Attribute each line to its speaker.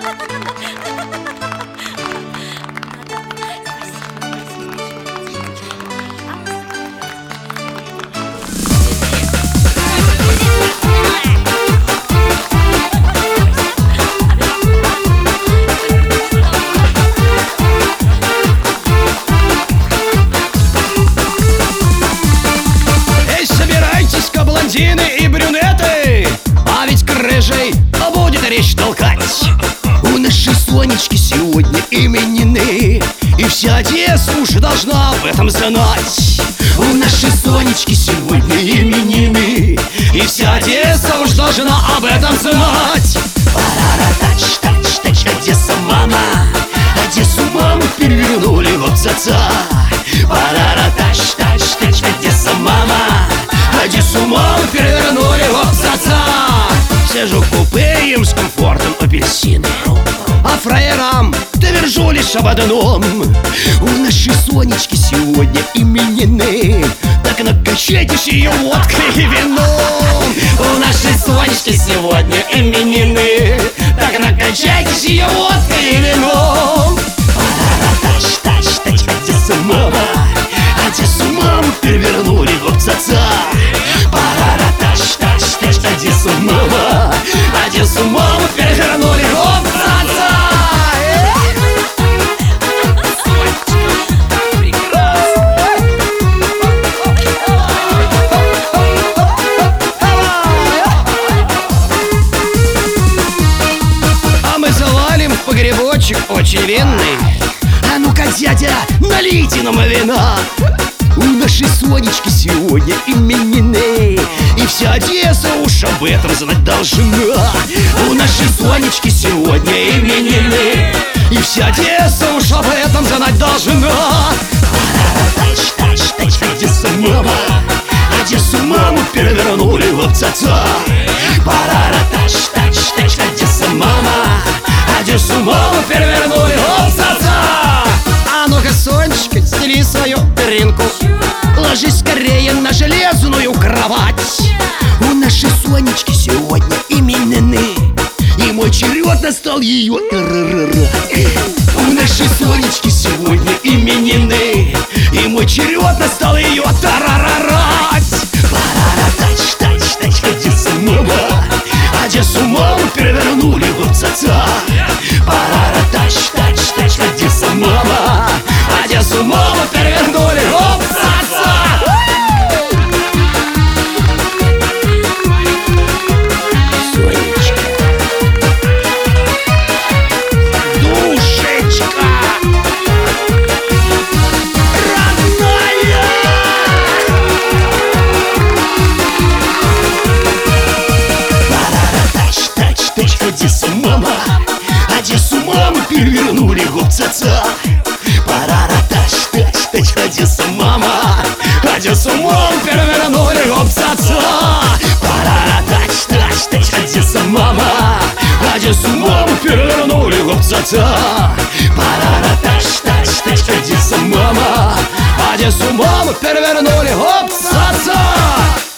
Speaker 1: Блондины и брюнеты, а ведь крыжей будет речь толкать. У нашей Сонечки сегодня именины, и вся Одесса уже должна об этом знать. У нашей Сонечки сегодня именины, и вся Одесса уж должна об этом знать. Парара-тач, тач, тач, Одесса, мама, Одессу маму перевернули в абзаца. Парара-тач, тач, тач, Одесса, мама, Одессу маму перевернули в абзаца. Сижу в купе, им с комфортом апельсины, а фраерам довержу лишь об одном: у нашей Сонечки сегодня именины, так накачайтесь ее водкой и вином. У нашей Сонечки сегодня именины, так накачайтесь ее водкой и вином. Тач, тач, тач, Одесса, мама, Одессу маму перевернули в абзаца. Парара-тач, тач, тач, Одессу мама, Одессу маму перевернули в абзаца. А мы завалим в погребочек очень винный. А ну-ка, дядя, налейте нам вина. У нашей Сонечки сегодня именины, и вся Одесса уж об этом знать должна. У нашей Сонечки сегодня именины, и вся Одесса уж об этом знать должна. Тач, тач, тач, Одесса, мама, Одессу маму перевернули в абзаца. Парара-тач, тач, тач, Одесса, мама, Одессу маму перевернули в абзаца. А ну-ка, Сонечка, стели свою перинку, ложись скорее на железную кровать. У нашей Сонечки сегодня именины, и мой черед настал ее тарарарать. У нашей Сонечки сегодня именины, и мой черед настал ее тарарарать. Парара-тач, тач, тач, Одесса, мама, Одессу маму перевернули в абзаца. Парара-тач, тач, тач, Одесса, мама, Одессу маму перевернули в абзаца. Сонечка, душечка родная. Парара-тач, тач, тач, Одесса, мама, Одессу маму перевернули в абзаца. Парара-тач, тач, тач, Одесса, мама, Одессу маму перевернули в абзаца. Парара-тач, тач, тач, Одесса, мама, Одессу маму перевернули в абзаца. Парара-тач, тач, тач, Одесса, мама, Одессу маму перевернули в абзаца.